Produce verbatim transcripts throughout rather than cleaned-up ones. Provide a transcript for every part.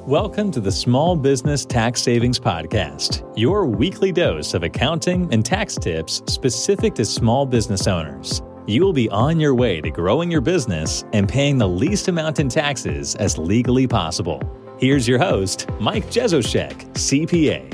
Welcome to the Small Business Tax Savings Podcast, your weekly dose of accounting and tax tips specific to small business owners. You will be on your way to growing your business and paying the least amount in taxes as legally possible. Here's your host, Mike Jezoshek, C P A.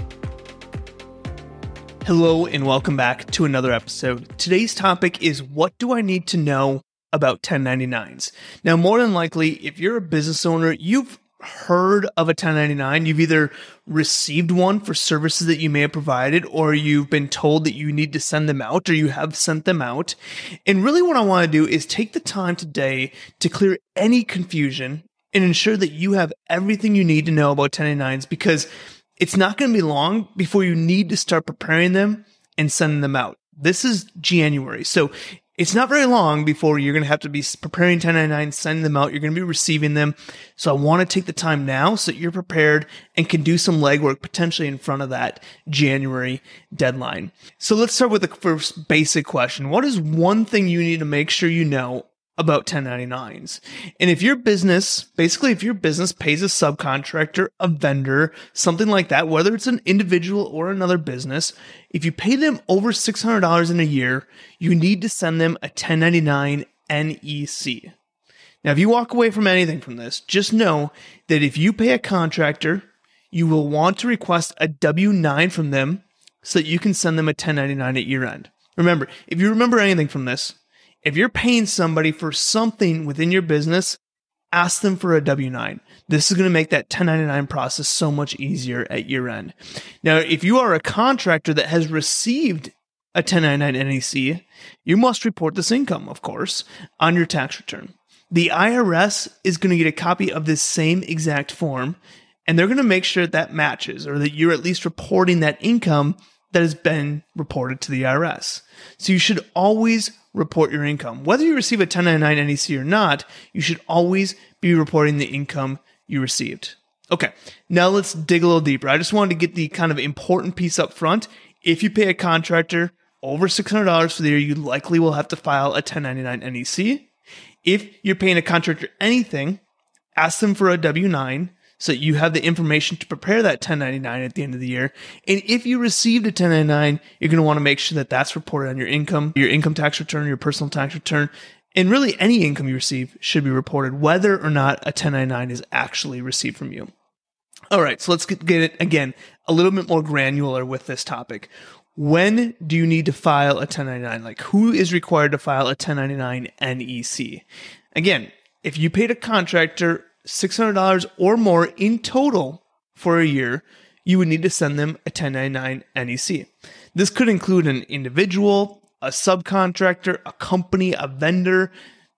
Hello and welcome back to another episode. Today's topic is, what do I need to know about ten ninety-nines? Now, more than likely, if you're a business owner, you've heard of a ten ninety-nine. You've either received one for services that you may have provided, or you've been told that you need to send them out, or you have sent them out. And really what I want to do is take the time today to clear any confusion and ensure that you have everything you need to know about ten ninety-nines, because it's not going to be long before you need to start preparing them and sending them out. This is January, so it's not very long before you're going to have to be preparing ten ninety-nines, sending them out. You're going to be receiving them. So I want to take the time now so that you're prepared and can do some legwork potentially in front of that January deadline. So let's start with the first basic question. What is one thing you need to make sure you know about ten ninety-nines? And if your business, basically if your business pays a subcontractor, a vendor, something like that, whether it's an individual or another business, if you pay them over six hundred dollars in a year, you need to send them a ten ninety-nine N E C. Now, if you walk away from anything from this, just know that if you pay a contractor, you will want to request a W nine from them so that you can send them a ten ninety-nine at year end. Remember, if you remember anything from this, if you're paying somebody for something within your business, ask them for a W nine. This is going to make that ten ninety-nine process so much easier at year end. Now, if you are a contractor that has received a ten ninety-nine N E C, you must report this income, of course, on your tax return. The I R S is going to get a copy of this same exact form, and they're going to make sure that that matches, or that you're at least reporting that income that has been reported to the I R S. So you should always report your income. Whether you receive a ten ninety-nine N E C or not, you should always be reporting the income you received. Okay, now let's dig a little deeper. I just wanted to get the kind of important piece up front. If you pay a contractor over six hundred dollars for the year, you likely will have to file a ten ninety-nine N E C. If you're paying a contractor anything, ask them for a W nine so that you have the information to prepare that ten ninety-nine at the end of the year. And if you received a ten ninety-nine, you're going to want to make sure that that's reported on your income, your income tax return, your personal tax return, and really any income you receive should be reported, whether or not a ten ninety-nine is actually received from you. All right, so let's get it, again, a little bit more granular with this topic. When do you need to file a ten ninety-nine? Like, who is required to file a ten ninety-nine N E C? Again, if you paid a contractor six hundred dollars or more in total for a year, you would need to send them a ten ninety-nine N E C. This could include an individual, a subcontractor, a company, a vendor,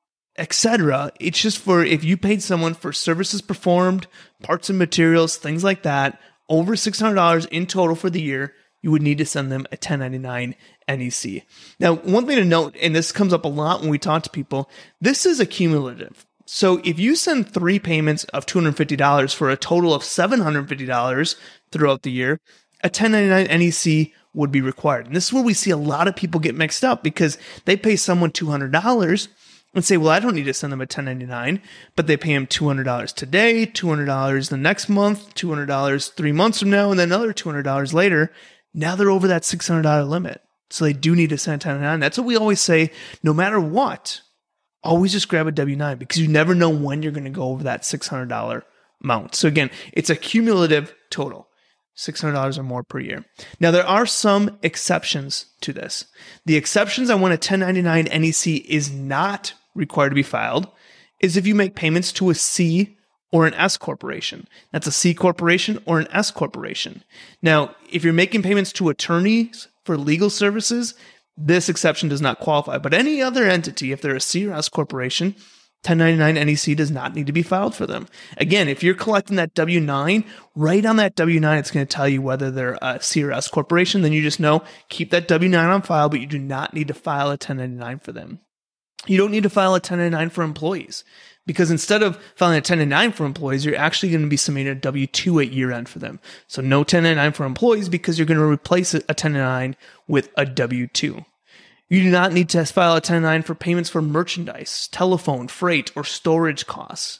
et cetera. It's just for if you paid someone for services performed, parts and materials, things like that, over six hundred dollars in total for the year, you would need to send them a ten ninety-nine N E C. Now, one thing to note, and this comes up a lot when we talk to people, this is accumulative. So if you send three payments of two hundred fifty dollars for a total of seven hundred fifty dollars throughout the year, a ten ninety-nine N E C would be required. And this is where we see a lot of people get mixed up, because they pay someone two hundred dollars and say, well, I don't need to send them a ten ninety-nine, but they pay them two hundred dollars today, two hundred dollars the next month, two hundred dollars three months from now, and then another two hundred dollars later. Now they're over that six hundred dollars limit. So they do need to send a ten ninety-nine. That's what we always say, no matter what, always just grab a W nine, because you never know when you're going to go over that six hundred dollars amount. So again, it's a cumulative total, six hundred dollars or more per year. Now, there are some exceptions to this. The exceptions on when a ten ninety-nine N E C is not required to be filed is if you make payments to a C or an S corporation. That's a C corporation or an S corporation. Now, if you're making payments to attorneys for legal services, this exception does not qualify. But any other entity, if they're a C or S corporation, ten ninety-nine N E C does not need to be filed for them. Again, if you're collecting that W nine, right on that W nine, it's going to tell you whether they're a C or S corporation. Then you just know, keep that W nine on file, but you do not need to file a ten ninety-nine for them. You don't need to file a ten ninety-nine for employees, because instead of filing a ten ninety-nine for employees, you're actually going to be submitting a W two at year end for them. So no ten ninety-nine for employees, because you're going to replace a ten ninety-nine with a W two. You do not need to file a ten ninety-nine for payments for merchandise, telephone, freight, or storage costs.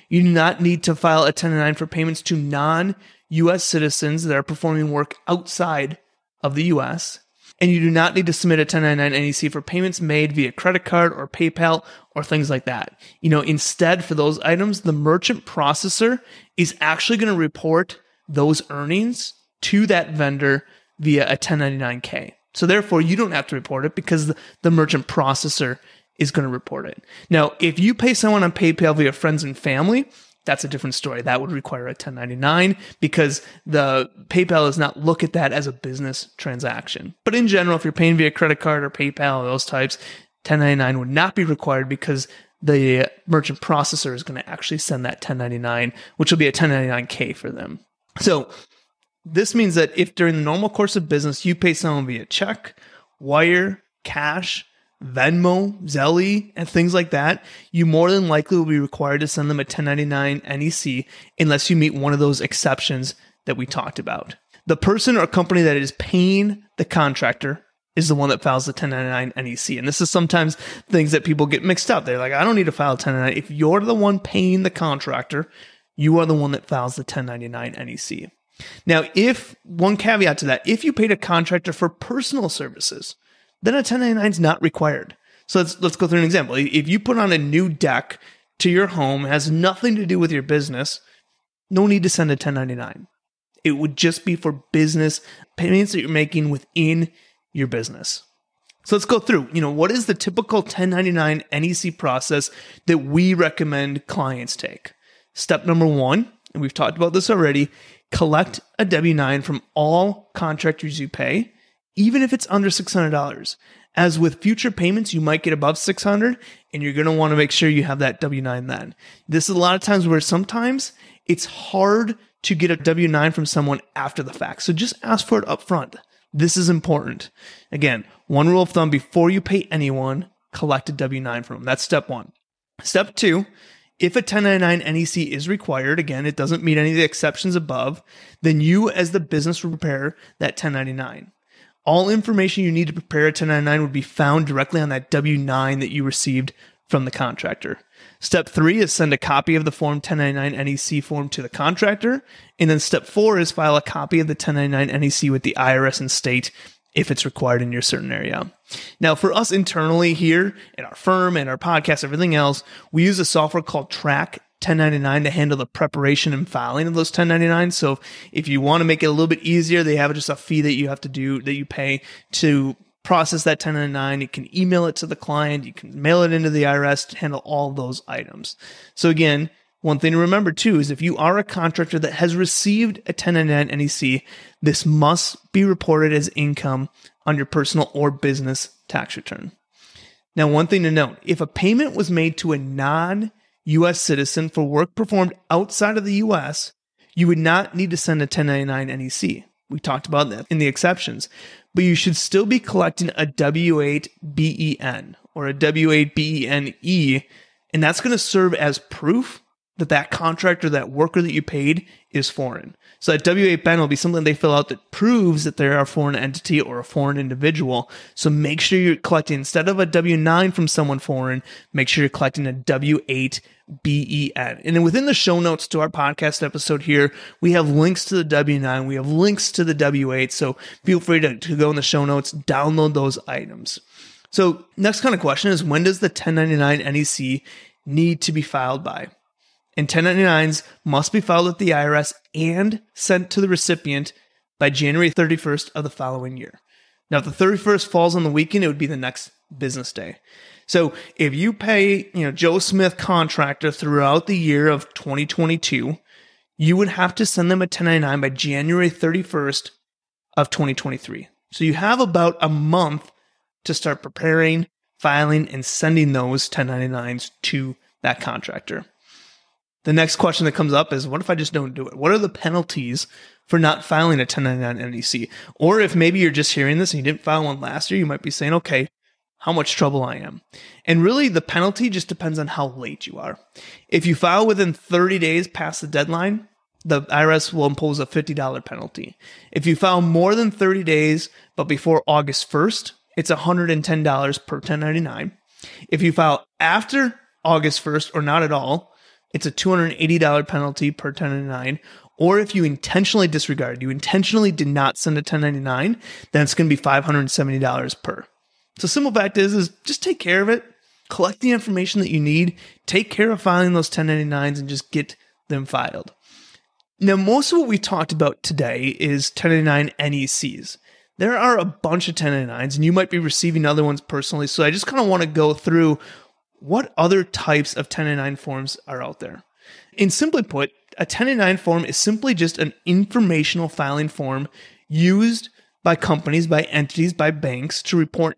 You do not need to file a ten ninety-nine for payments to non-U S citizens that are performing work outside of the U S. And you do not need to submit a ten ninety-nine N E C for payments made via credit card or PayPal or things like that. You know, instead, for those items, the merchant processor is actually going to report those earnings to that vendor via a ten ninety-nine K. So therefore, you don't have to report it because the, the merchant processor is going to report it. Now, if you pay someone on PayPal via friends and family, that's a different story. That would require a ten ninety-nine because the PayPal does not look at that as a business transaction. But in general, if you're paying via credit card or PayPal or those types, ten ninety-nine would not be required because the merchant processor is going to actually send that ten ninety-nine, which will be a ten ninety-nine K for them. So this means that if during the normal course of business, you pay someone via check, wire, cash, Venmo, Zelle, and things like that, you more than likely will be required to send them a ten ninety-nine N E C unless you meet one of those exceptions that we talked about. The person or company that is paying the contractor is the one that files the ten ninety-nine N E C. And this is sometimes things that people get mixed up. They're like, I don't need to file a ten ninety-nine. If you're the one paying the contractor, you are the one that files the ten ninety-nine N E C. Now, if one caveat to that, if you paid a contractor for personal services, then a ten ninety-nine is not required. So let's let's go through an example. If you put on a new deck to your home, has nothing to do with your business, no need to send a ten ninety-nine. It would just be for business payments that you're making within your business. So let's go through, you know, what is the typical ten ninety-nine N E C process that we recommend clients take? Step number one, and we've talked about this already, collect a W nine from all contractors you pay, even if it's under six hundred dollars. As with future payments, you might get above six hundred dollars, and you're going to want to make sure you have that W nine then. This is a lot of times where sometimes it's hard to get a W nine from someone after the fact. So just ask for it up front. This is important. Again, one rule of thumb, before you pay anyone, collect a W nine from them. That's step one. Step two, if a ten ninety-nine N E C is required, again, it doesn't meet any of the exceptions above, then you as the business will prepare that ten ninety-nine. All information you need to prepare a ten ninety-nine would be found directly on that W nine that you received from the contractor. Step three is send a copy of the Form ten ninety-nine N E C form to the contractor. And then step four is file a copy of the ten ninety-nine N E C with the I R S and state if it's required in your certain area. Now, for us internally here in our firm and our podcast, everything else, we use a software called Track ten ninety-nine to handle the preparation and filing of those ten ninety-nines. So if you want to make it a little bit easier, they have just a fee that you have to do, that you pay to process that ten ninety-nine. You can email it to the client. You can mail it into the I R S to handle all those items. So again, one thing to remember too is if you are a contractor that has received a ten ninety-nine N E C, this must be reported as income on your personal or business tax return. Now, one thing to note, if a payment was made to a non-U S citizen for work performed outside of the U S, you would not need to send a ten ninety-nine N E C. We talked about that in the exceptions, but you should still be collecting a W eight B E N or a W eight B E N E, and that's going to serve as proof that that contractor, that worker that you paid is foreign. So that W eight B E N will be something they fill out that proves that they're a foreign entity or a foreign individual. So make sure you're collecting, instead of a W nine from someone foreign, make sure you're collecting a W eight B E N. And then within the show notes to our podcast episode here, we have links to the W nine, we have links to the W eight. So feel free to, to go in the show notes, download those items. So next kind of question is, when does the ten ninety-nine N E C need to be filed by? And ten ninety-nines must be filed with the I R S and sent to the recipient by January thirty-first of the following year. Now, if the thirty-first falls on the weekend, it would be the next business day. So if you pay, you know, Joe Smith contractor throughout the year of twenty twenty-two, you would have to send them a ten ninety-nine by January thirty-first of twenty twenty-three. So you have about a month to start preparing, filing, and sending those ten ninety-nines to that contractor. The next question that comes up is, what if I just don't do it? What are the penalties for not filing a ten ninety-nine N E C? Or if maybe you're just hearing this and you didn't file one last year, you might be saying, okay, how much trouble I am. And really the penalty just depends on how late you are. If you file within thirty days past the deadline, the I R S will impose a fifty dollars penalty. If you file more than thirty days, but before August first, it's one hundred ten dollars per ten ninety-nine. If you file after August first or not at all, it's a two hundred eighty dollars penalty per ten ninety-nine. Or if you intentionally disregard, you intentionally did not send a ten ninety-nine, then it's going to be five hundred seventy dollars per. So simple fact is, is just take care of it. Collect the information that you need. Take care of filing those ten ninety-nines and just get them filed. Now, most of what we talked about today is ten ninety-nine N E Cs. There are a bunch of ten ninety-nines, and you might be receiving other ones personally. So I just kind of want to go through what other types of ten ninety-nine forms are out there. And simply put, a ten ninety-nine form is simply just an informational filing form used by companies, by entities, by banks to report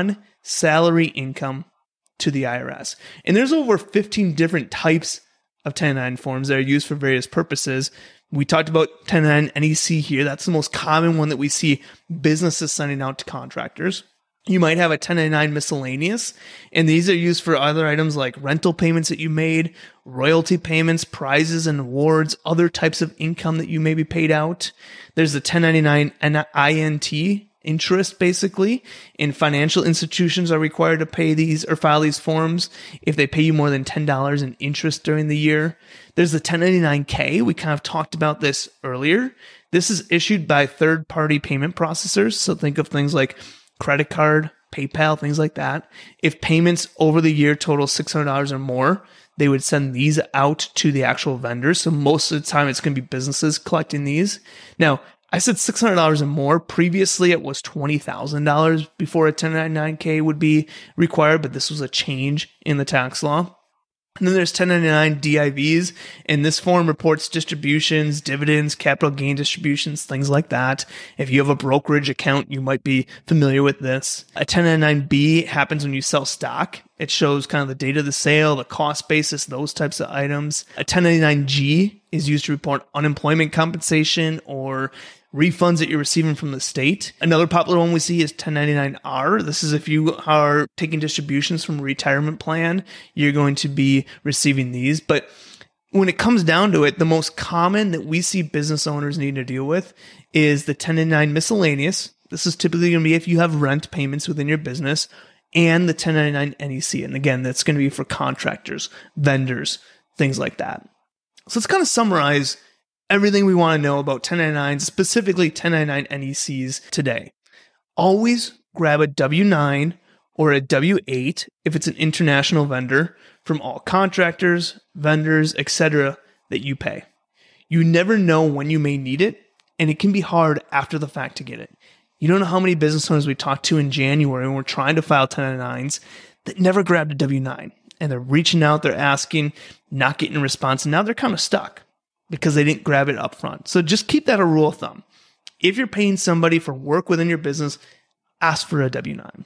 non-salary income to the I R S. And there's over fifteen different types of ten ninety-nine forms that are used for various purposes. We talked about ten ninety-nine N E C here. That's the most common one that we see businesses sending out to contractors. You might have a ten ninety-nine miscellaneous, and these are used for other items like rental payments that you made, royalty payments, prizes and awards, other types of income that you may be paid out. There's the ten ninety-nine I N T, interest basically, and financial institutions are required to pay these or file these forms if they pay you more than ten dollars in interest during the year. There's the ten ninety-nine K. We kind of talked about this earlier. This is issued by third-party payment processors, so think of things like credit card, PayPal, things like that. If payments over the year total six hundred dollars or more, they would send these out to the actual vendors. So most of the time, it's going to be businesses collecting these. Now, I said six hundred dollars or more. Previously, it was twenty thousand dollars before a ten ninety-nine K would be required, but this was a change in the tax law. And then there's ten ninety-nine D I Vs, and this form reports distributions, dividends, capital gain distributions, things like that. If you have a brokerage account, you might be familiar with this. A ten ninety-nine B happens when you sell stock. It shows kind of the date of the sale, the cost basis, those types of items. A ten ninety-nine G is used to report unemployment compensation or refunds that you're receiving from the state. Another popular one we see is ten ninety-nine R. This is if you are taking distributions from a retirement plan, you're going to be receiving these. But when it comes down to it, the most common that we see business owners need to deal with is the ten ninety-nine miscellaneous. This is typically going to be if you have rent payments within your business, and the ten ninety-nine N E C. And again, that's going to be for contractors, vendors, things like that. So let's kind of summarize everything we want to know about ten ninety-nines, specifically ten ninety-nine N E Cs today. Always grab a W nine or a W eight if it's an international vendor from all contractors, vendors, et cetera that you pay. You never know when you may need it, and it can be hard after the fact to get it. You don't know how many business owners we talked to in January when we're trying to file ten ninety-nines that never grabbed a W nine. And they're reaching out, they're asking, not getting a response, and now they're kind of stuck because they didn't grab it up front. So just keep that a rule of thumb. If you're paying somebody for work within your business, ask for a W nine.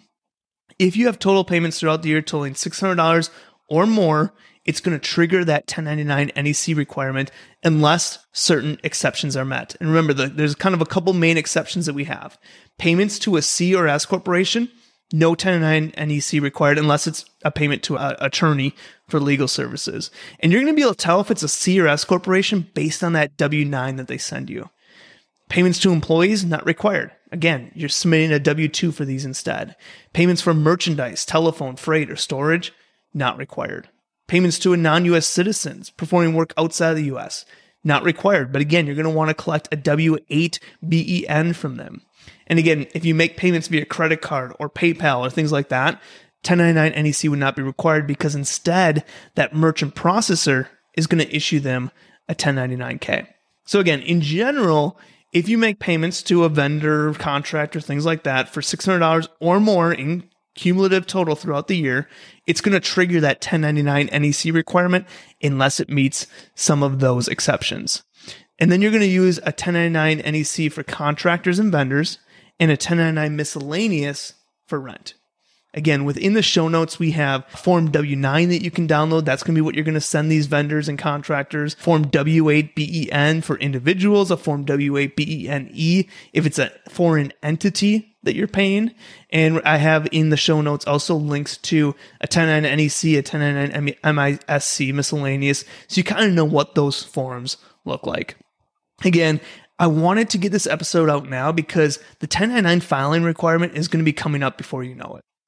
If you have total payments throughout the year totaling six hundred dollars or more, it's going to trigger that ten ninety-nine N E C requirement unless certain exceptions are met. And remember, the, there's kind of a couple main exceptions that we have. Payments to a C or S corporation, no ten ninety-nine N E C required unless it's a payment to an attorney for legal services. And you're going to be able to tell if it's a C or S corporation based on that W nine that they send you. Payments to employees, not required. Again, you're submitting a W two for these instead. Payments for merchandise, telephone, freight, or storage, not required. Payments to a non-U S citizens performing work outside of the U S, not required. But again, you're going to want to collect a W eight B E N from them. And again, if you make payments via credit card or PayPal or things like that, ten ninety-nine N E C would not be required because instead that merchant processor is going to issue them a ten ninety-nine K. So again, in general, if you make payments to a vendor, contractor, things like that for six hundred dollars or more in cumulative total throughout the year, it's going to trigger that ten ninety-nine N E C requirement unless it meets some of those exceptions. And then you're going to use a ten ninety-nine N E C for contractors and vendors and a ten ninety-nine miscellaneous for rent. Again, within the show notes, we have Form W nine that you can download. That's going to be what you're going to send these vendors and contractors. Form W eight B E N for individuals, a Form W eight B E N E if it's a foreign entity that you're paying. And I have in the show notes also links to a ten ninety-nine N E C, a ten ninety-nine M I S C miscellaneous, so you kind of know what those forms look like. Again, I wanted to get this episode out now because the ten ninety-nine filing requirement is going to be coming up before you know it.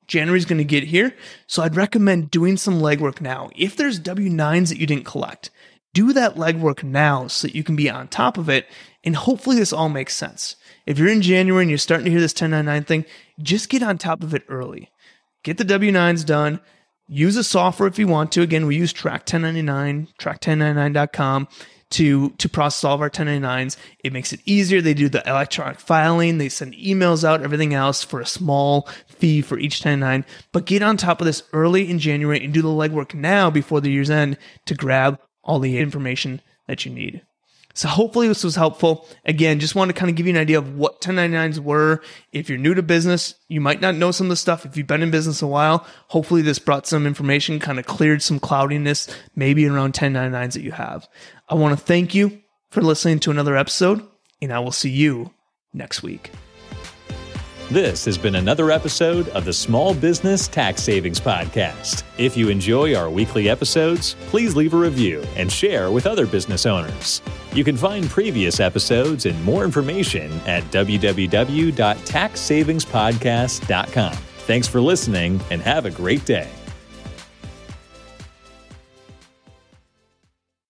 January's going to get here, so I'd recommend doing some legwork now. If there's W nines that you didn't collect, do that legwork now so that you can be on top of it, and hopefully this all makes sense. If you're in January and you're starting to hear this ten ninety-nine thing, just get on top of it early. Get the W nines done. Use a software if you want to. Again, we use Track ten ninety-nine, track ten ninety-nine dot com to, to process all of our ten ninety-nines. It makes it easier. They do the electronic filing. They send emails out, everything else for a small fee for each ten ninety-nine. But get on top of this early in January and do the legwork now before the year's end to grab all the information that you need. So hopefully this was helpful. Again, just want to kind of give you an idea of what ten ninety-nines were. If you're new to business, you might not know some of the stuff. If you've been in business a while, hopefully this brought some information, kind of cleared some cloudiness, maybe around ten ninety-nines that you have. I want to thank you for listening to another episode, and I will see you next week. This has been another episode of the Small Business Tax Savings Podcast. If you enjoy our weekly episodes, please leave a review and share with other business owners. You can find previous episodes and more information at w w w dot tax savings podcast dot com. Thanks for listening and have a great day.